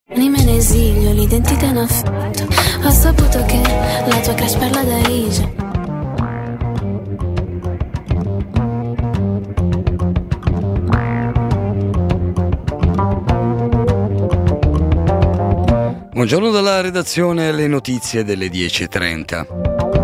Anima in esilio, l'identità in affitto. Ho saputo che la tua crush parla d'Aige. Buongiorno dalla redazione, le notizie delle 10:30.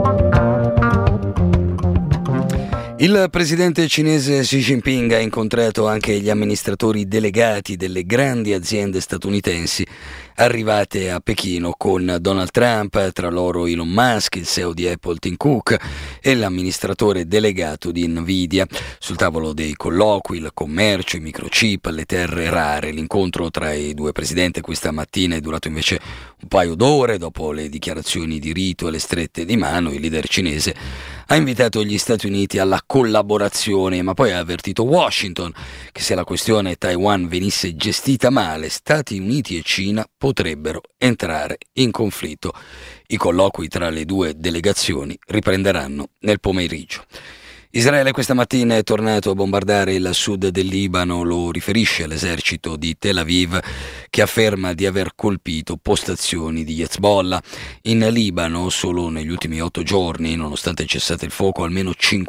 Il presidente cinese Xi Jinping ha incontrato anche gli amministratori delegati delle grandi aziende statunitensi arrivate a Pechino con Donald Trump, tra loro Elon Musk, il CEO di Apple Tim Cook e l'amministratore delegato di Nvidia. Sul tavolo dei colloqui il commercio, i microchip, le terre rare. L'incontro tra i due presidenti questa mattina è durato invece un paio d'ore. Dopo le dichiarazioni di rito e le strette di mano, il leader cinese ha invitato gli Stati Uniti alla collaborazione, ma poi ha avvertito Washington che se la questione Taiwan venisse gestita male, Stati Uniti e Cina potrebbero entrare in conflitto. I colloqui tra le due delegazioni riprenderanno nel pomeriggio. Israele questa mattina è tornato a bombardare il sud del Libano, lo riferisce l'esercito di Tel Aviv, che afferma di aver colpito postazioni di Hezbollah. In Libano, solo negli ultimi 8 giorni, nonostante il cessate il fuoco, almeno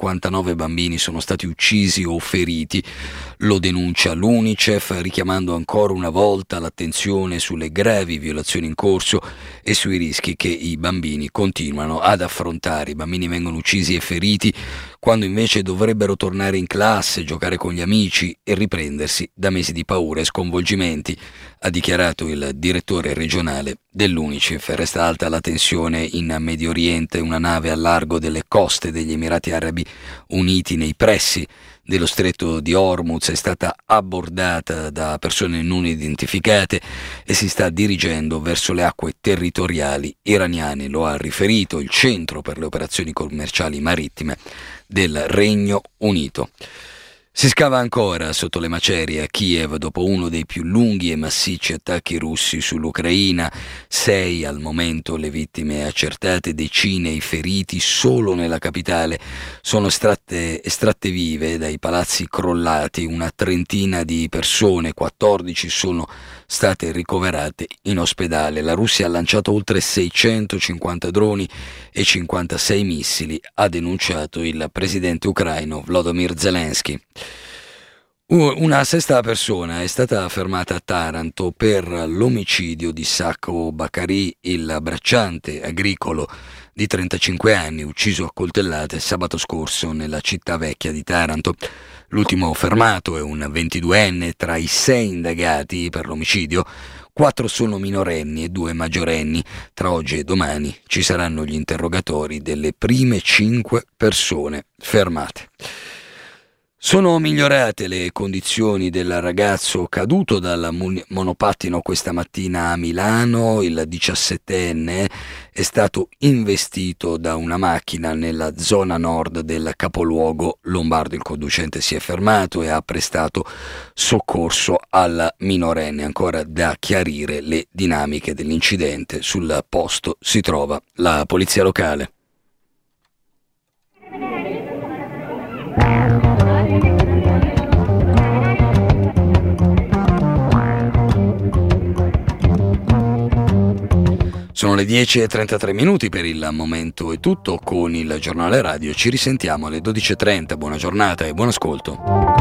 59 bambini sono stati uccisi o feriti. Lo denuncia l'UNICEF, richiamando ancora una volta l'attenzione sulle gravi violazioni in corso e sui rischi che i bambini continuano ad affrontare. I bambini vengono uccisi e feriti quando invece dovrebbero tornare in classe, giocare con gli amici e riprendersi da mesi di paura e sconvolgimenti, ha dichiarato il direttore regionale dell'UNICEF. Resta alta la tensione in Medio Oriente. Una nave al largo delle coste degli Emirati Arabi Uniti nei pressi dello stretto di Hormuz è stata abbordata da persone non identificate e si sta dirigendo verso le acque territoriali iraniane. Lo ha riferito il Centro per le operazioni commerciali marittime del Regno Unito. Si scava ancora sotto le macerie a Kiev dopo uno dei più lunghi e massicci attacchi russi sull'Ucraina. 6 al momento le vittime accertate, decine i feriti. Solo nella capitale sono estratte vive dai palazzi crollati una trentina di persone, 14 sono state ricoverate in ospedale. La Russia ha lanciato oltre 650 droni e 56 missili, ha denunciato il presidente ucraino Volodymyr Zelensky. Una sesta persona è stata fermata a Taranto per l'omicidio di Sacco Baccari, il bracciante agricolo di 35 anni, ucciso a coltellate sabato scorso nella città vecchia di Taranto. L'ultimo fermato è un 22enne. Tra i 6 indagati per l'omicidio, 4 sono minorenni e 2 maggiorenni. Tra oggi e domani ci saranno gli interrogatori delle prime 5 persone fermate. Sono migliorate le condizioni del ragazzo caduto dal monopattino questa mattina a Milano. Il 17enne è stato investito da una macchina nella zona nord del capoluogo lombardo. Il conducente si è fermato e ha prestato soccorso al minorenne. Ancora da chiarire le dinamiche dell'incidente. Sul posto si trova la polizia locale. Sono le 10:33 per il momento è tutto con il giornale radio. Ci risentiamo alle 12:30. Buona giornata e buon ascolto.